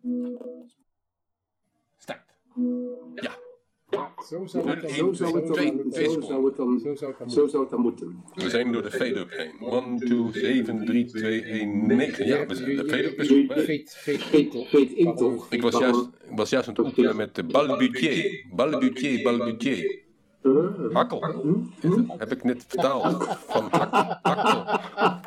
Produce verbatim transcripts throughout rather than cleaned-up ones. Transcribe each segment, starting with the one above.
Start. Ja. Zo zou het dan Zo zou het dan, twee, zo twee zou het dan, Zo zou het dan zo zou het dan moeten. We zijn door de fade-up heen. one, two, zeven, drie, twee, één, negen. Ja, we zijn, de fade-up is voorbij. Feit, feit, Feit, feit in toch? Ik was juist, ik was juist aan het oefenen met de balbutier. Balbutier, balbutier. Hakkel. Heb ik net vertaald. Van hak, hakkel.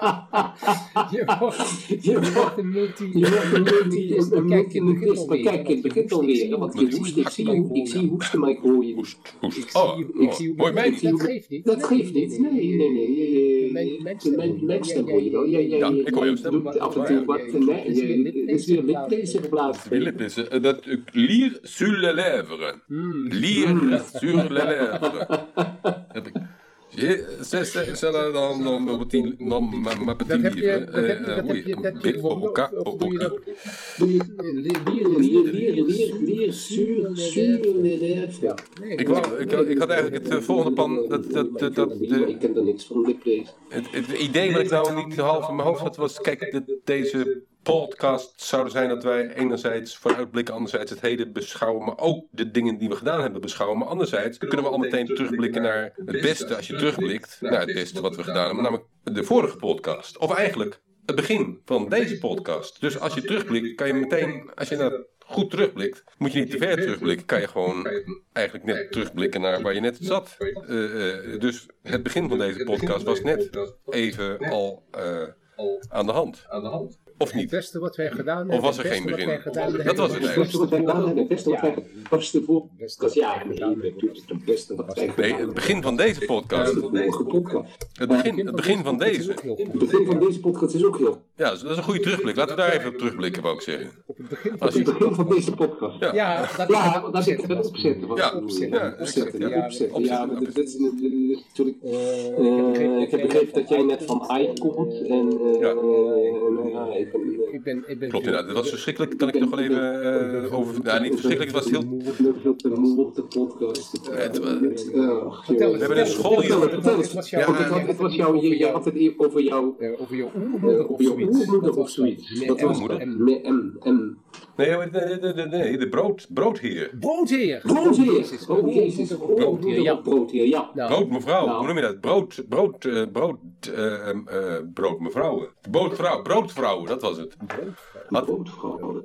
Je wordt, je wordt een multi... Je wordt een multi... is, maar kijk, het begint Maar kijk, alweer. het begint alweer. Want ik hoest, ik zie hoe, ik zie hoesten, maar ik hoor je niet. Hoest, hoest. Ik zie, Oh, ik zie hoor je mij niet? Dat geeft niet. Dat geeft niet. Nee, nee, nee. Mijn- mijn stem. Mijn mijn stem hoor je wel. Jij- jij- Ja, jij- ik hoor jouw jij stem. doet af en toe wat. Nee, je- het is weer liplezen geplaatst. Wie lip is het? Dat ik lire sur les lèvres. Lire sur les lèvres. Heb ik. Je- C'est c'est- c'est là dans dans mon petit dans ma ma Dat petite heb je, livre. dat heb je, Eh, dat eh, heb oui, je, dat heb je bit gevonden, oka of, of doe je oka. dat? Doe je- Lier, Lier, lier, lier, lier, sur, sur les lèvres. Ja. Ik wou, ik, ik had eigenlijk het eh, volgende plan dat dat dat, dat Ik de, ken er niks van liplezen. het, het idee wat ik nou niet half in mijn hoofd had was, kijk, dit, deze podcast zou zijn dat wij enerzijds vooruitblikken, anderzijds het heden beschouwen, maar ook de dingen die we gedaan hebben beschouwen. Maar anderzijds kunnen we al meteen terugblikken naar het beste, als je terugblikt, naar het beste wat we gedaan hebben, namelijk de vorige podcast. Of eigenlijk het begin van deze podcast. Dus als je terugblikt, kan je meteen, als je naar goed terugblikt, moet je niet te ver terugblikken. Kan je gewoon eigenlijk net terugblikken naar waar je net zat. Uh, uh, dus het begin van deze podcast was net even al uh, aan de hand. Of Het niet? beste wat wij gedaan hebben. Of was er het geen beste wat begin? wij gedaan Dat hebben, was het Het beste wat wij gedaan hebben, het beste wat wij was de voor. Dat is ja, nee, natuurlijk het beste wat wij gedaan Nee, hebben. het begin van deze podcast. De vorige podcast. Het begin, het begin van deze. Het begin van deze podcast is ook heel. Ja, dat is een goede terugblik. Laten we daar even op terugblikken, wou ik zeggen. Op het begin van Als Het je, begin van deze podcast. Ja. Ja, dat Ja, is dat is het opzetten. wat Ja, ik bedoel. ja, opzetten. exact, Ja, ja. opzetten. Ja, maar dit is natuurlijk. Eh, Eh, Ik heb begrepen dat jij net van I komt. En. eh, Ja. en, ja, ik ben. Ik ben, ik ben Klopt inderdaad. Dat was verschrikkelijk. Kan ik nog wel even uh, over... Nou, niet verschrikkelijk. Het was heel... Veel te moe op de podcast. Het, uh, Uh, Vertel eens, We hebben een vertel school eens, hier. vertel eens, wat jouw- Ja, Het was- het was jouw, je, je had het even over jouw, eh, over jouw uh, oermoeder of over jouw zoiets. oermoeder Dat of was zoiets. dat. Dat was moeder? En- met M. M. Nee, nee, nee, nee, nee, nee, de brood, broodheer. Broodheer! Broodheer! Oh jezus, Oermoeder of broodheer, ja, broodheer, ja. Nou, Brood mevrouw, Nou. hoe noem je dat? Brood, brood, uh, brood, uh, um, uh, brood mevrouwen. Broodvrouw, broodvrouwen, dat was het. Had, Broodvrouw.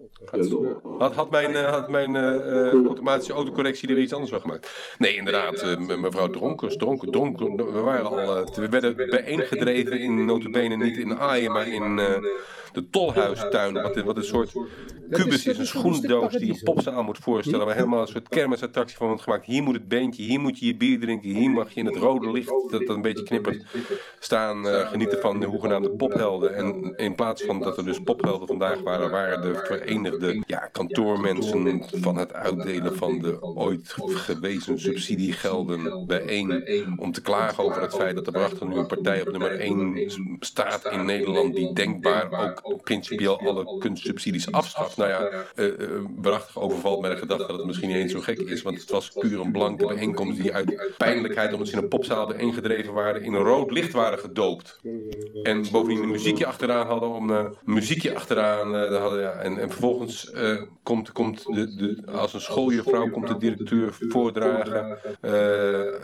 had, had mijn, uh, had mijn uh, uh, automatische autocorrectie er iets anders van gemaakt? Nee, inderdaad, uh, me- mevrouw Dronkers, dronken, dronken. We waren al, uh, we werden bijeengedreven in notabene niet in Aaien, maar in uh, de Tolhuistuin. Wat, wat een soort kubus is, een schoendoos die je popzaal moet voorstellen. Waar helemaal een soort kermisattractie van wordt gemaakt. Hier moet het beentje, hier moet je je bier drinken, hier mag je in het rode licht, dat, dat een beetje knippert, staan uh, genieten van de hoegenaamde pophelden. En in plaats van dat er dus pophelden vandaag waren, waren de verenigde ja, kantoormensen van het uitdelen van de ooit gewezen subsidiegelden bijeen om te klagen over het feit dat er waarachter nu een partij op nummer één staat in Nederland die denkbaar ook principieel alle kunstsubsidies afschaft. Nou ja, uh, uh, waarachtig overvalt met de gedachte dat het misschien niet eens zo gek is, want het was puur een blanke bijeenkomst die uit pijnlijkheid, omdat ze in een popzaal bijeengedreven waren, in een rood licht waren gedoopt. En bovendien een muziekje achteraan hadden, om uh, een muziekje achteraan uh, hadden, ja. en, en vervolgens uh, komt, komt de, de, als een schooljuffrouw komt de directeur voordragen uh, uh,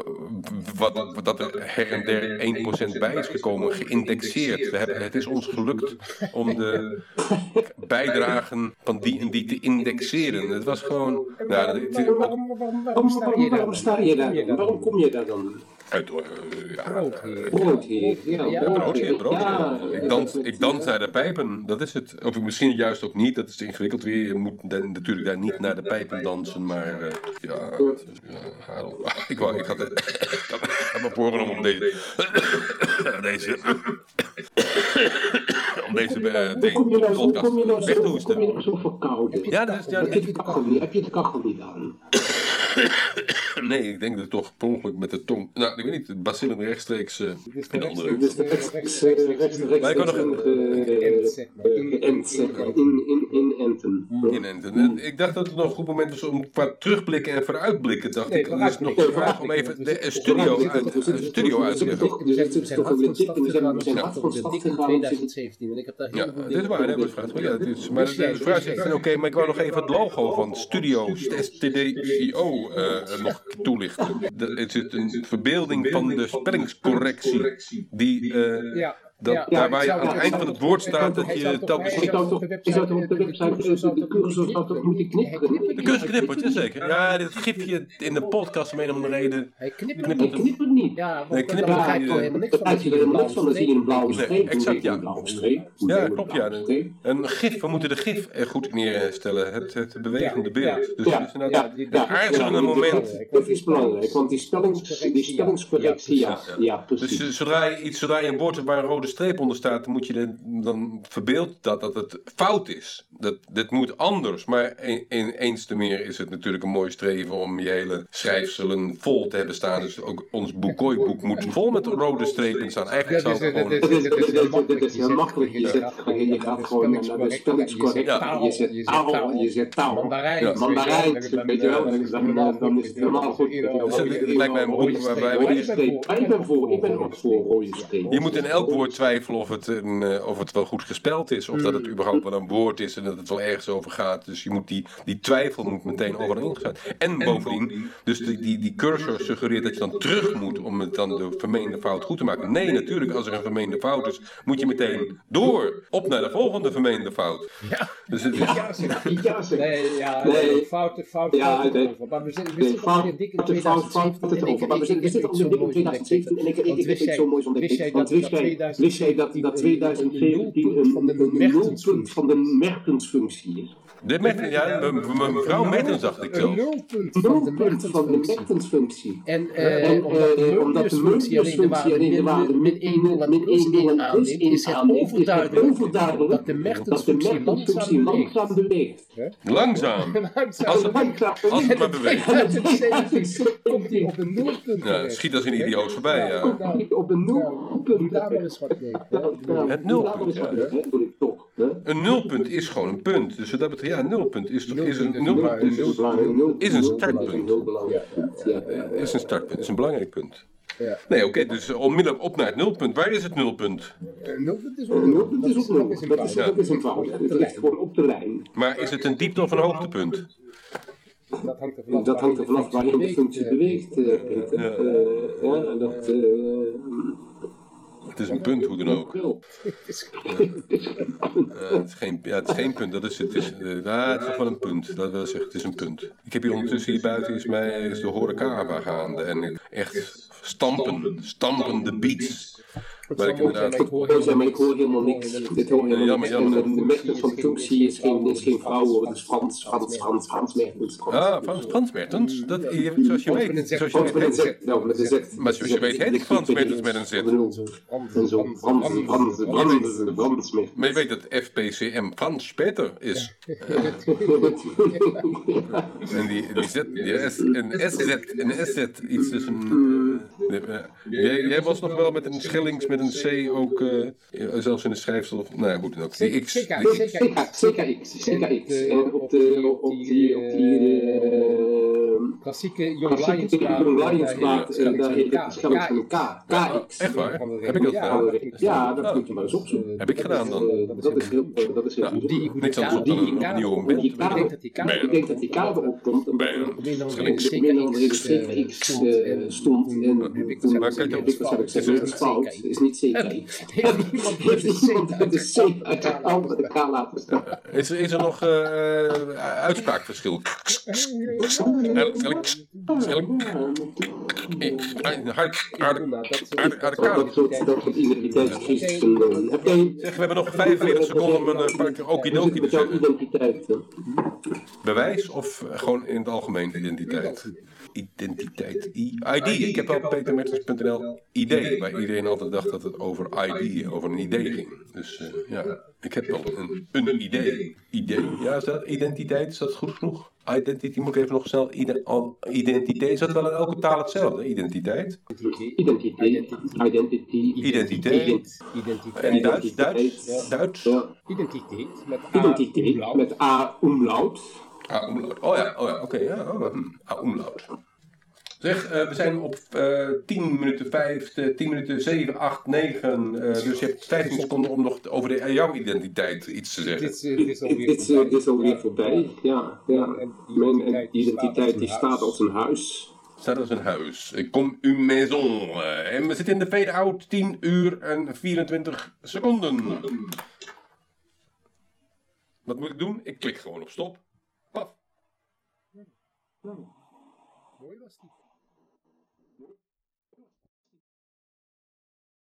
wat, wat dat er her en der één procent bij is gekomen, geïndexeerd. We hebben, het is ons gelukt om de bijdragen van die en die te indexeren. Het was gewoon... Nou, het, het, Waarom, waarom, waarom sta je daar? Waarom sta je daar dan? Waarom kom je daar dan? uit, uh, ja, Broodheer. Broodheer. Ja, Ja, broodheer, broodheer. Ja, Ik dans, ik dans naar de pijpen, dat is het. Of misschien juist ook niet, dat is ingewikkeld weer. Je moet dan, natuurlijk daar niet naar de pijpen dansen, maar uh, ja, ja, Harold. Ik, wou, ik had, ik had me voorgenomen om deze, deze, om deze, uh, Hoe kom je nou zo- podcast kom je nou weg te zo- kom je hoesten. nou zo verkouden? Ja, dat is, ja, Heb je de kachel niet- heb je de kachel niet aan? Nee, ik denk dat toch per ongeluk met de tong... Nou, ik weet niet, de bacillen rechtstreeks uh, in andere... Dus rechts, rechts, rechts, Maar ik kan nog... Inenten. Inenten. Ik dacht dat het nog een goed moment was om qua terugblikken en vooruitblikken, dacht ik. Dan is het nog de vraag om even de studio uit te leggen. Dus het is toch een tip en we zijn hard van start gegaan. twintig zeventien en ik heb daar Ja, dit is waar, dat wordt gevraagd. Ja, dit is, maar de vraag is van, oké, maar ik wou nog even het logo van Studio S T D U I O uh, nog toelichten. De, het is een verbeelding van de spellingscorrectie die... Uh, ja. Dat, ja, daar ja, waar je aan het eind van het woord staat dat je telkens... Ik zou toch op de website de cursus zou toch moeten knipperen? De cursus knippert, jazeker. Ja, dit gifje in de podcast om een of andere reden... Hij knippert niet. Hij knippert niet. Ja, nee, knippert ja, begrijp je helemaal niks van. Daar zie je helemaal niks van, dan zie je een blauwe streep. Nee, exact, ja. Streep. Ja, klopt, ja. Een gif, we moeten de gif er goed neerstellen. Het, het bewegende beeld. Dus ja, het is inderdaad een aarzelende moment. Dat is belangrijk, want die spellingscorrectie, ja, ja, precies. Dus zodra je iets, zodra je een woord waar een rode streep onder staat, moet je de, dan verbeeld dat dat het fout is. Dat, dit moet anders. Maar een, een, eens te meer is het natuurlijk een mooi streven om je hele schrijfselen vol te hebben staan. Dus ook ons boekooiboek moet vol met rode strepen staan. Eigenlijk zou het gewoon... Dat is heel makkelijk. Je gaat gewoon naar de spellingscorrectie. Je zet taal, je zet taal. Mandarijn. Mandarijn, weet je wel. Dan is het helemaal goed. Het lijkt mij een boek waarbij we... Ik ben voor, ik ben ook voor rode strepen. Je moet in elk woord twijfelen of het, een, uh, of het wel goed gespeld is. Of mm. dat het überhaupt wel een woord is en dat het wel ergens over gaat. Dus je moet die, die twijfel moet meteen overal ingezet. En bovendien, dus die, die, die cursor suggereert dat je dan terug moet om het dan de vermeende fout goed te maken. Nee, natuurlijk, als er een vermeende fout is, moet je meteen door. Op naar de volgende vermeende fout. Ja. Dus het is... Ja, zeg. Ja, zeg. Nee, ja, nee. Fout, fout, ja, fout. Nee. Maar we zitten nee, fout, in dik in fout, fout, fout, het over. Maar we zitten op dik in twintig zeventien en ik heb het zo mooi ontdekt. Want wist jij dat twintig zeventien een nulpunt van de Mertensfunctie is? De Mertens, ja, mevrouw Mertens dacht ik zo. Een nulpunt van de Mertensfunctie. En uh, omdat de Möbiusfunctie alleen de waarde min één nul en min één nul aanneemt, is het overduidelijk dat de Mertensfunctie langzaam beweegt. Langzaam? Als het, als het maar beweegt. Komt hij op een nulpunt. Ja, schiet als een idioot voorbij, ja. Komt op een nulpunt. Het nulpunt, ja. Een nulpunt is gewoon een punt. Dus wat dat betreft, ja, een nulpunt is, is een nulpunt is, is een startpunt. Is een startpunt, is een belangrijk punt. Nee, oké, okay, dus onmiddellijk op naar het nulpunt. Waar is het nulpunt? Een nulpunt is op nul. Dat is een fout. Het ligt gewoon op de lijn. Maar is het een diepte of een hoogtepunt? Dat hangt er vanaf, dat hangt er vanaf waarin de functie beweegt. Uh, ja. Uh, ja, dat... Uh, Het is een punt, hoe dan ook. Uh, het, is geen, ja, het is geen punt, dat is het. Is, uh, nou, het is toch wel een punt, dat wil zeggen, het is een punt. Ik heb hier ondertussen, hier buiten is, mij, is de horeca gaande en echt stampen, stampende beats. Maar ik inderdaad... Ik hoor, maar ik hoor helemaal niks. Dit hoor helemaal niks. En de Mertens van de functie is geen, is geen vrouw hoor, het is Frans, Frans, Frans, Frans Mertens. Ah, Frans, Frans Mertens? Dat, zoals je weet. Zoals je weet, nou, met een Z. Maar zoals je weet heet ik Frans Mertens met een Z. En zo, Frans, Frans, Frans, Frans Mertens. Maar je weet dat F P C M Frans Peter is. En die, die Z, die S, een S Z, een S Z, iets tussen... Jij, jij was nog wel met een schellings, met een C ook, uh, zelfs in de schrijfsel, of, nou ja, goed, ook die X. C K X, C K X. En op de, op die, op die, klassieke Young Lions-plaat, daar heet het schellings van een K, K X. Echt waar? Heb ik dat gedaan? Ja, dat moet je maar eens opzoeken. Heb ik gedaan dan? Dat is heel, dat is heel goed. Niks anders op dan een opnieuw een beeld. Ik denk dat die K erop komt, omdat er minder dan C K X stond. Maar kijk op, het is fout, het is niet zeker. Heeft iemand met de C uit de andere K laten staan? Is er, is er nog uh, uitspraakverschil? Dat soort identiteitscrisis. We hebben nog vijfenveertig seconden om een paar okidoki te zeggen. Bewijs of gewoon in het algemeen identiteit? Identiteit, I D. Ik heb op peter mertens punt n l I D, waar iedereen altijd dacht dat het over I D, over een idee ging. Dus uh, ja. Ik heb wel een, een idee. Idee, ja, is dat identiteit? Is dat goed genoeg? Identity, moet ik even nog snel. Ide, al, identiteit, is dat wel in elke taal hetzelfde? Identiteit? Identiteit. Identity. Identiteit. En Duits? Duits? Duits? Identiteit met A Identiteit met A umlaut. A umlaut. Oh ja, oh ja, oké. Okay, ja, oh, A umlaut. Zeg, uh, we zijn op uh, tien minuten vijf, tien minuten zeven, acht, negen. Uh, dus je hebt vijftien seconden om nog over de, jouw identiteit iets te zeggen. Dit, dit is alweer dit, voorbij. Dit is alweer voorbij. Ja, ja. Mijn identiteit die staat als een huis. Staat als een huis. Ik kom u maison. Uh, en we zitten in de fade-out tien uur en vierentwintig seconden. Wat moet ik doen? Ik klik gewoon op stop. Paf. Mooi was die.